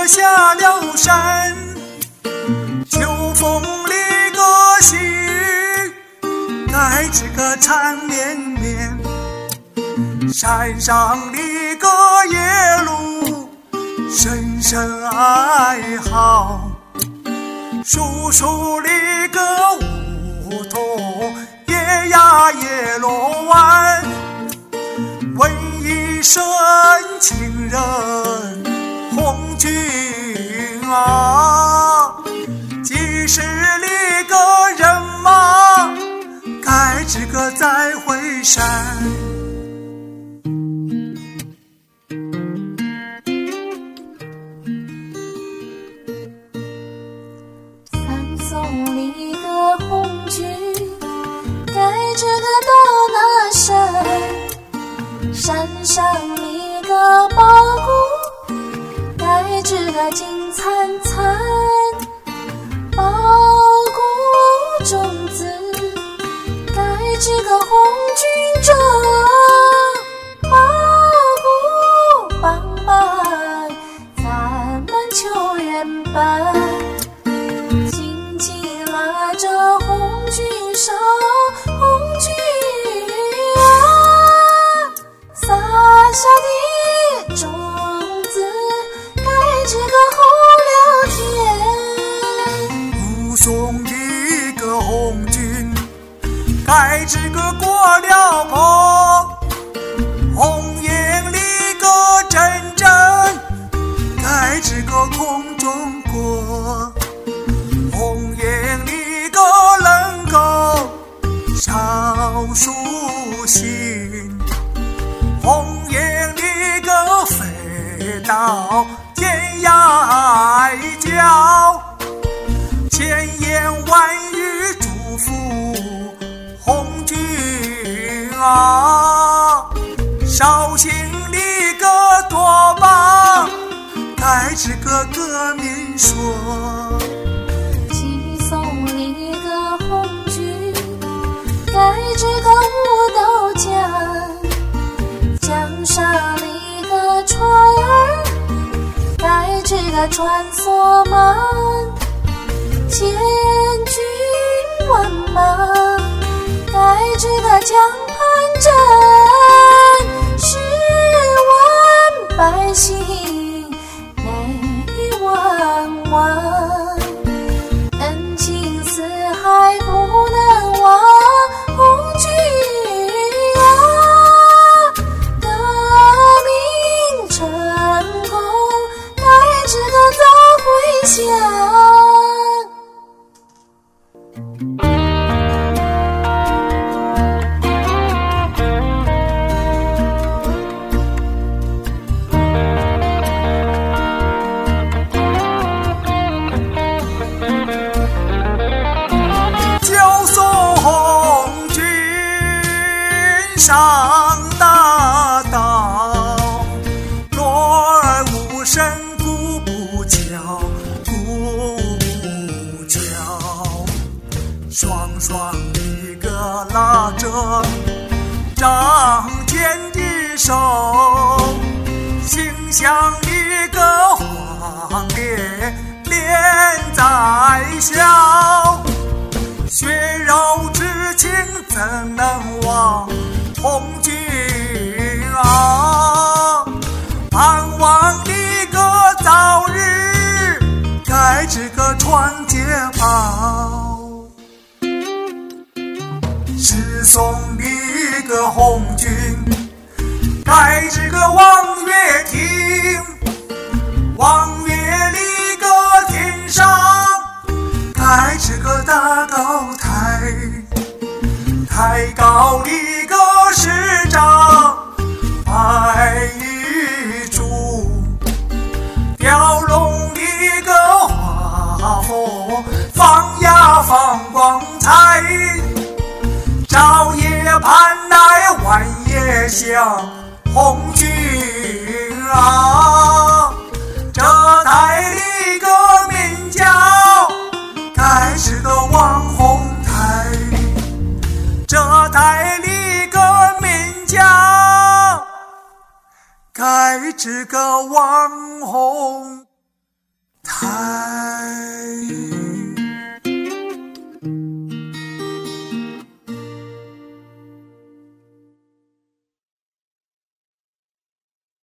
下了山，秋风里歌细雨，该知个缠绵绵。山上的个夜路，声声哀嚎。树树里个梧桐，夜呀夜落晚。问一声情人红军啊，几时里个人马，该知个再回山。 送里个红军，该知个到那山，山上里个苞谷，该知个金灿灿，苞谷种子，该知个红军种，苞谷棒棒，咱们求人办。这红军手，红军啊，撒下的种子，该知个候了天。 护送的个红军，该知个过了坡。红颜里个阵阵，该知个空中过。红颜里个能够少数心，红颜里个飞到天涯海角，千言万语祝福红军啊，绍兴里个多棒，该知个革命说。 该知个舞豆浆，江上里个船儿，该知个穿梭忙，千军万马，该知个江畔镇，十万百姓泪汪汪，恩情四海不能忘。红军啊，革命成功，该知个早回乡。 上大道，落儿无声顾不教，顾不教。双双一个拉着仗剑的手，心像一个黄连连在笑。血肉之情怎能忘？红军啊，盼望你个早日，该知个传捷报。是送你个红军，该知个望月亭，望月里个天上，该知个大高台，台高里个市长摆一株，雕龙里个画佛放呀放光彩，朝夜盼来晚夜想红军啊，这台里个名叫该知个望红台，这台里个名叫该知个望红台。